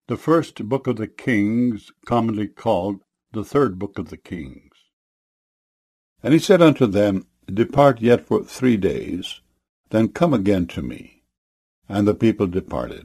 The first book of the Kings, commonly called the third book of the Kings. And he said unto them, Depart yet for 3 days, then come again to me. And the people departed.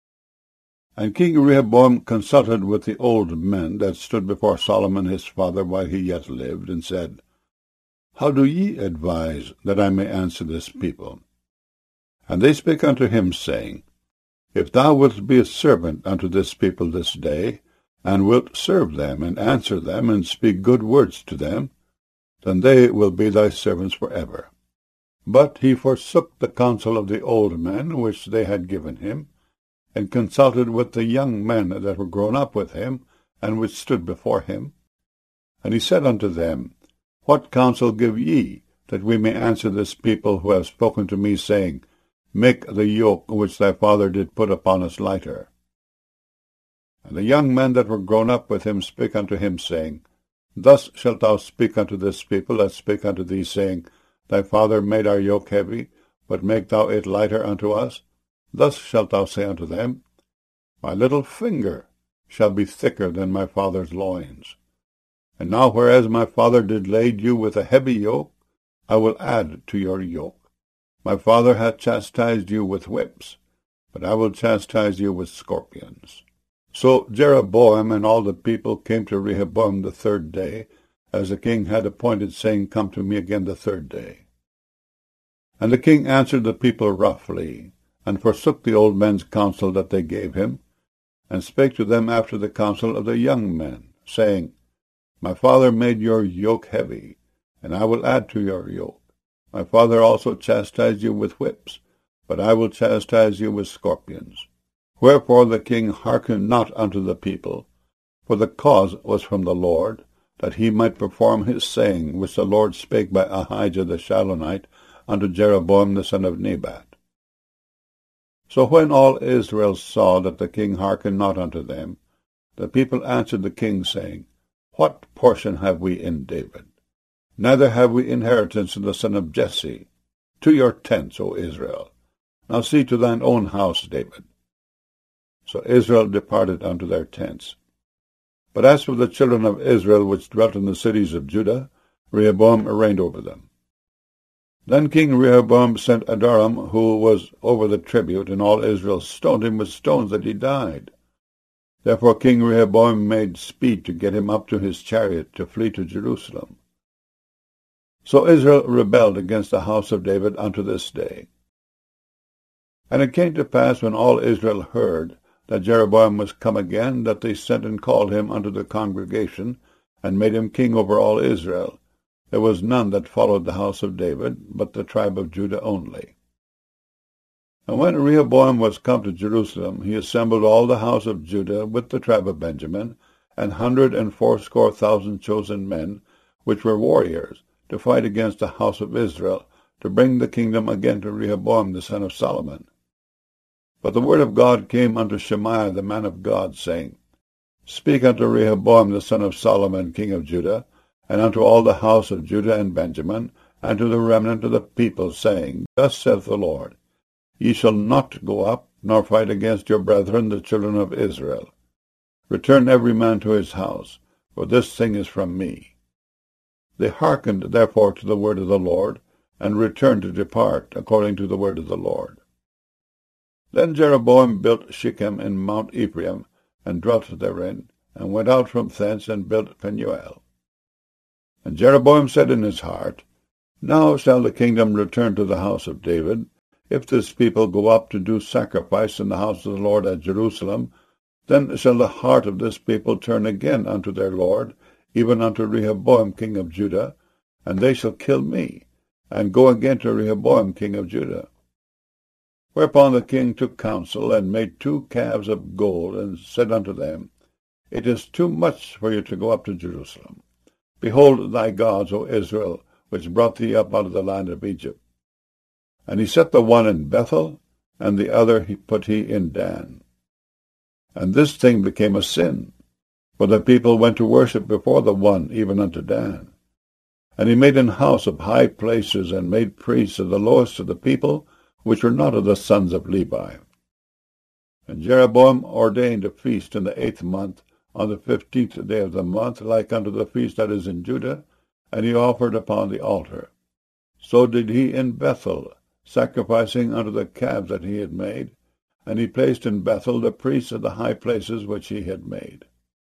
And King Rehoboam consulted with the old men that stood before Solomon his father while he yet lived, and said, How do ye advise that I may answer this people? And they spake unto him, saying, If thou wilt be a servant unto this people this day, and wilt serve them, and answer them, and speak good words to them, then they will be thy servants for ever. But he forsook the counsel of the old men which they had given him, and consulted with the young men that were grown up with him, and which stood before him. And he said unto them, What counsel give ye, that we may answer this people who have spoken to me, saying, Make the yoke which thy father did put upon us lighter? And the young men that were grown up with him spake unto him, saying, Thus shalt thou speak unto this people that spake unto thee, saying, Thy father made our yoke heavy, but make thou it lighter unto us. Thus shalt thou say unto them, My little finger shall be thicker than my father's loins. And now whereas my father did lade you with a heavy yoke, I will add to your yoke. My father hath chastised you with whips, but I will chastise you with scorpions. So Jeroboam and all the people came to Rehoboam the 3rd day, as the king had appointed, saying, Come to me again the 3rd day. And the king answered the people roughly, and forsook the old men's counsel that they gave him, and spake to them after the counsel of the young men, saying, My father made your yoke heavy, and I will add to your yoke. My father also chastised you with whips, but I will chastise you with scorpions. Wherefore the king hearkened not unto the people, for the cause was from the Lord, that he might perform his saying, which the Lord spake by Ahijah the Shilonite unto Jeroboam the son of Nebat. So when all Israel saw that the king hearkened not unto them, the people answered the king, saying, What portion have we in David? Neither have we inheritance in the son of Jesse. To your tents, O Israel. Now see to thine own house, David. So Israel departed unto their tents. But as for the children of Israel which dwelt in the cities of Judah, Rehoboam reigned over them. Then King Rehoboam sent Adoram, who was over the tribute, and all Israel stoned him with stones that he died. Therefore King Rehoboam made speed to get him up to his chariot to flee to Jerusalem. So Israel rebelled against the house of David unto this day. And it came to pass, when all Israel heard that Jeroboam was come again, that they sent and called him unto the congregation, and made him king over all Israel. There was none that followed the house of David, but the tribe of Judah only. And when Rehoboam was come to Jerusalem, he assembled all the house of Judah with the tribe of Benjamin, 180,000 chosen men, which were warriors, to fight against the house of Israel, to bring the kingdom again to Rehoboam the son of Solomon. But the word of God came unto Shemaiah the man of God, saying, Speak unto Rehoboam the son of Solomon king of Judah, and unto all the house of Judah and Benjamin, and to the remnant of the people, saying, Thus saith the Lord, Ye shall not go up, nor fight against your brethren the children of Israel. Return every man to his house, for this thing is from me. They hearkened therefore to the word of the Lord, and returned to depart according to the word of the Lord. Then Jeroboam built Shechem in Mount Ephraim, and dwelt therein, and went out from thence, and built Penuel. And Jeroboam said in his heart, Now shall the kingdom return to the house of David. If this people go up to do sacrifice in the house of the Lord at Jerusalem, then shall the heart of this people turn again unto their Lord, even unto Rehoboam king of Judah, and they shall kill me, and go again to Rehoboam king of Judah. Whereupon the king took counsel, and made 2 calves of gold, and said unto them, It is too much for you to go up to Jerusalem. Behold thy gods, O Israel, which brought thee up out of the land of Egypt. And he set the one in Bethel, and the other put he in Dan. And this thing became a sin, for the people went to worship before the one, even unto Dan. And he made an house of high places, and made priests of the lowest of the people, which were not of the sons of Levi. And Jeroboam ordained a feast in the 8th month, on the 15th day of the month, like unto the feast that is in Judah, and he offered upon the altar. So did he in Bethel, sacrificing unto the calves that he had made, and he placed in Bethel the priests of the high places which he had made.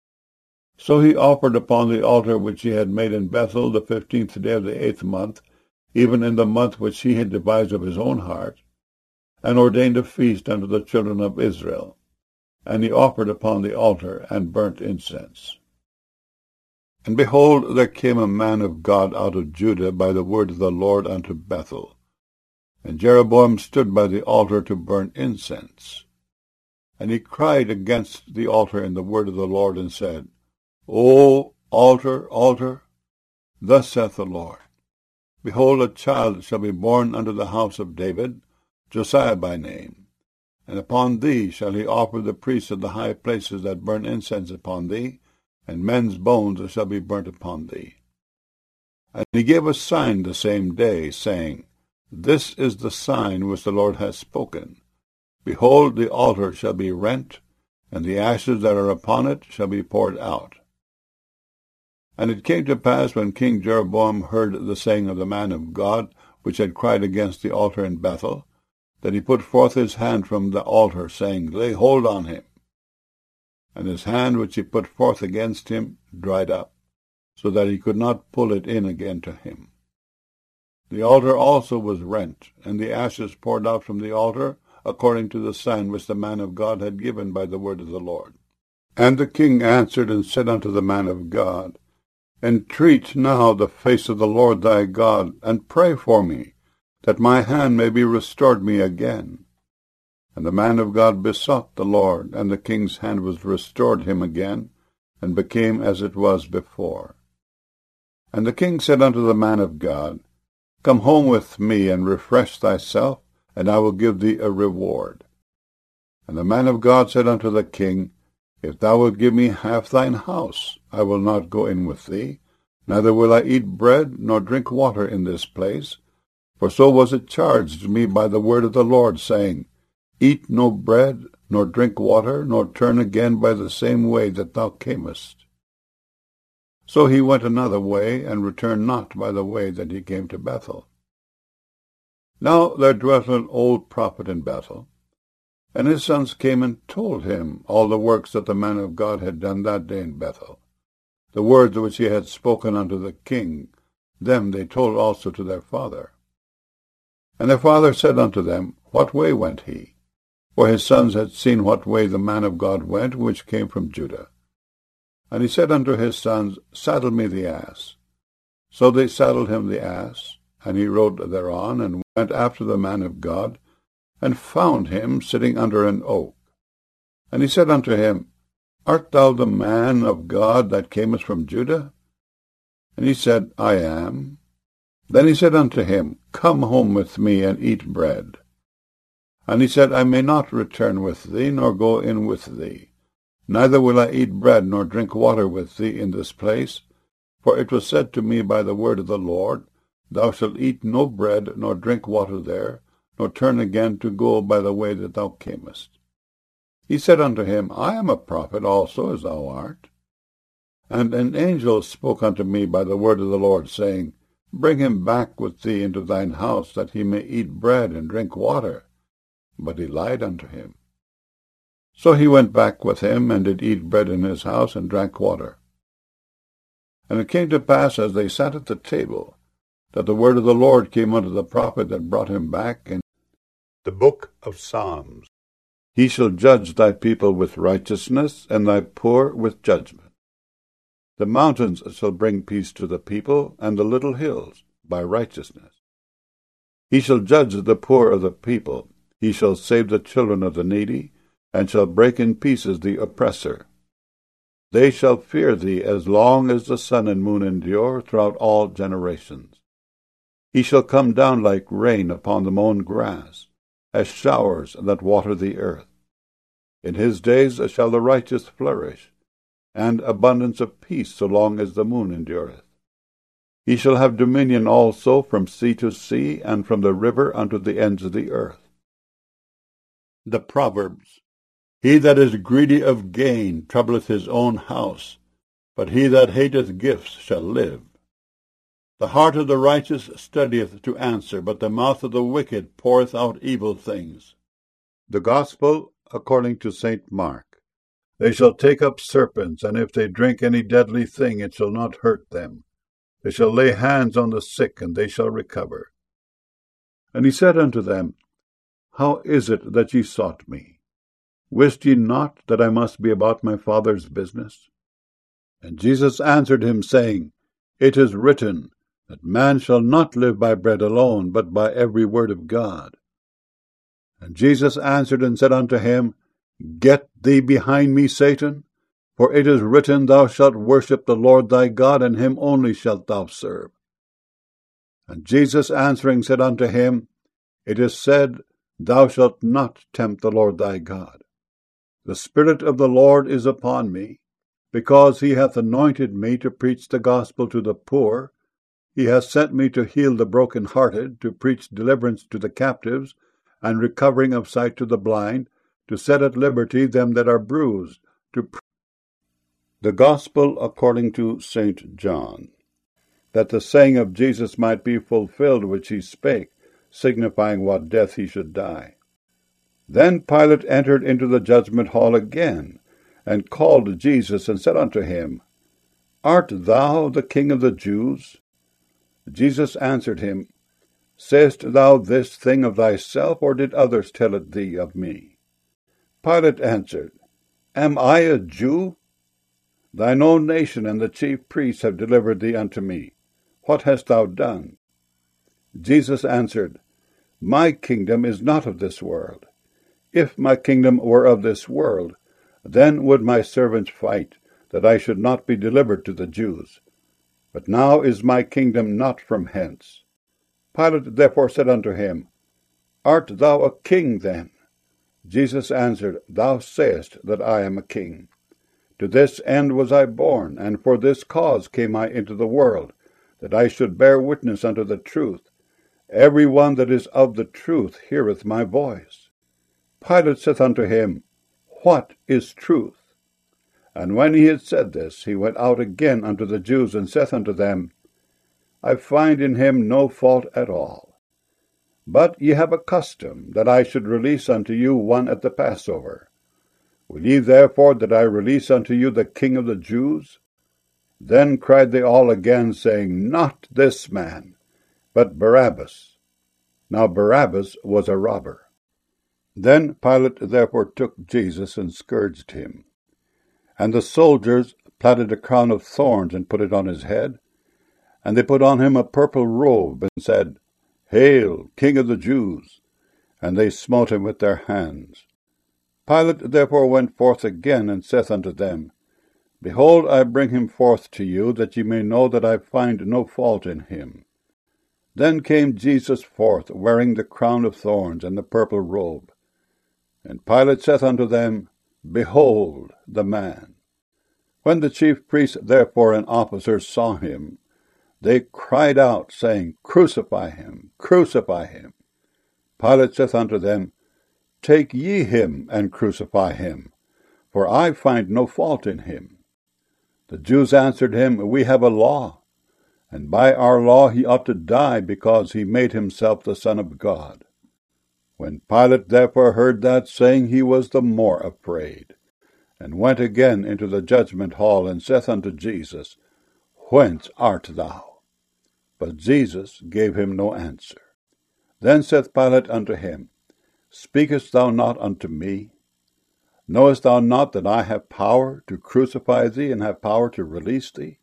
So he offered upon the altar which he had made in Bethel the 15th day of the 8th month, even in the month which he had devised of his own heart, and ordained a feast unto the children of Israel. And he offered upon the altar, and burnt incense. And behold, there came a man of God out of Judah by the word of the Lord unto Bethel. And Jeroboam stood by the altar to burn incense. And he cried against the altar in the word of the Lord, and said, O altar, altar, thus saith the Lord, Behold, a child shall be born unto the house of David, Josiah by name. And upon thee shall he offer the priests of the high places that burn incense upon thee, and men's bones shall be burnt upon thee. And he gave a sign the same day, saying, This is the sign which the Lord hath spoken. Behold, the altar shall be rent, and the ashes that are upon it shall be poured out. And it came to pass, when King Jeroboam heard the saying of the man of God, which had cried against the altar in Bethel, that he put forth his hand from the altar, saying, Lay hold on him. And his hand which he put forth against him dried up, so that he could not pull it in again to him. The altar also was rent, and the ashes poured out from the altar, according to the sign which the man of God had given by the word of the Lord. And the king answered and said unto the man of God, Entreat now the face of the Lord thy God, and pray for me, that my hand may be restored me again. And the man of God besought the Lord, and the king's hand was restored him again, and became as it was before. And the king said unto the man of God, Come home with me, and refresh thyself, and I will give thee a reward. And the man of God said unto the king, If thou wilt give me half thine house, I will not go in with thee, neither will I eat bread nor drink water in this place. For so was it charged me by the word of the Lord, saying, Eat no bread, nor drink water, nor turn again by the same way that thou camest. So he went another way, and returned not by the way that he came to Bethel. Now there dwelt an old prophet in Bethel, and his sons came and told him all the works that the man of God had done that day in Bethel. The words which he had spoken unto the king, them they told also to their father. And their father said unto them, What way went he? For his sons had seen what way the man of God went, which came from Judah. And he said unto his sons, Saddle me the ass. So they saddled him the ass, and he rode thereon, and went after the man of God, and found him sitting under an oak. And he said unto him, Art thou the man of God that camest from Judah? And he said, I am. Then he said unto him, Come home with me, and eat bread. And he said, I may not return with thee, nor go in with thee. Neither will I eat bread, nor drink water with thee in this place. For it was said to me by the word of the Lord, Thou shalt eat no bread, nor drink water there, nor turn again to go by the way that thou camest. He said unto him, I am a prophet also, as thou art. And an angel spoke unto me by the word of the Lord, saying, Bring him back with thee into thine house, that he may eat bread and drink water. But he lied unto him. So he went back with him, and did eat bread in his house, and drank water. And it came to pass, as they sat at the table, that the word of the Lord came unto the prophet that brought him back in the book of Psalms. He shall judge thy people with righteousness, and thy poor with judgment. The mountains shall bring peace to the people, and the little hills by righteousness. He shall judge the poor of the people. He shall save the children of the needy, and shall break in pieces the oppressor. They shall fear thee as long as the sun and moon endure throughout all generations. He shall come down like rain upon the mown grass, as showers that water the earth. In his days shall the righteous flourish, and abundance of peace so long as the moon endureth. He shall have dominion also from sea to sea, and from the river unto the ends of the earth. The Proverbs He that is greedy of gain troubleth his own house, but he that hateth gifts shall live. The heart of the righteous studieth to answer, but the mouth of the wicked poureth out evil things. The Gospel according to St. Mark. They shall take up serpents, and if they drink any deadly thing, it shall not hurt them. They shall lay hands on the sick, and they shall recover. And he said unto them, How is it that ye sought me? Wist ye not that I must be about my Father's business? And Jesus answered him, saying, It is written, that man shall not live by bread alone, but by every word of God. And Jesus answered and said unto him, Get thee behind me, Satan, for it is written, Thou shalt worship the Lord thy God, and him only shalt thou serve. And Jesus answering said unto him, It is said, Thou shalt not tempt the Lord thy God. The Spirit of the Lord is upon me, because he hath anointed me to preach the gospel to the poor. He hath sent me to heal the brokenhearted, to preach deliverance to the captives, and recovering of sight to the blind, to set at liberty them that are bruised. The Gospel according to St. John. That the saying of Jesus might be fulfilled which he spake, signifying what death he should die. Then Pilate entered into the judgment hall again, and called Jesus, and said unto him, Art thou the King of the Jews? Jesus answered him, Sayest thou this thing of thyself, or did others tell it thee of me? Pilate answered, Am I a Jew? Thine own nation and the chief priests have delivered thee unto me. What hast thou done? Jesus answered, My kingdom is not of this world. If my kingdom were of this world, then would my servants fight, that I should not be delivered to the Jews. But now is my kingdom not from hence. Pilate therefore said unto him, Art thou a king then? Jesus answered, Thou sayest that I am a king. To this end was I born, and for this cause came I into the world, that I should bear witness unto the truth. Every one that is of the truth heareth my voice. Pilate saith unto him, What is truth? And when he had said this, he went out again unto the Jews, and saith unto them, I find in him no fault at all. But ye have a custom, that I should release unto you one at the Passover. Will ye therefore that I release unto you the King of the Jews? Then cried they all again, saying, Not this man, but Barabbas. Now Barabbas was a robber. Then Pilate therefore took Jesus, and scourged him. And the soldiers platted a crown of thorns, and put it on his head. And they put on him a purple robe, and said, Hail, King of the Jews! And they smote him with their hands. Pilate therefore went forth again, and saith unto them, Behold, I bring him forth to you, that ye may know that I find no fault in him. Then came Jesus forth, wearing the crown of thorns and the purple robe. And Pilate saith unto them, Behold the man. When the chief priests therefore and officers saw him, they cried out, saying, Crucify him, crucify him. Pilate saith unto them, Take ye him, and crucify him, for I find no fault in him. The Jews answered him, We have a law, and by our law he ought to die, because he made himself the Son of God. When Pilate therefore heard that saying, he was the more afraid, and went again into the judgment hall, and saith unto Jesus, Whence art thou? But Jesus gave him no answer. Then saith Pilate unto him, Speakest thou not unto me? Knowest thou not that I have power to crucify thee, and have power to release thee?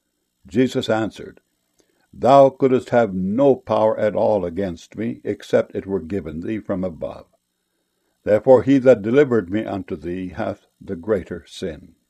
Jesus answered, Thou couldst have no power at all against me, except it were given thee from above. Therefore he that delivered me unto thee hath the greater sin.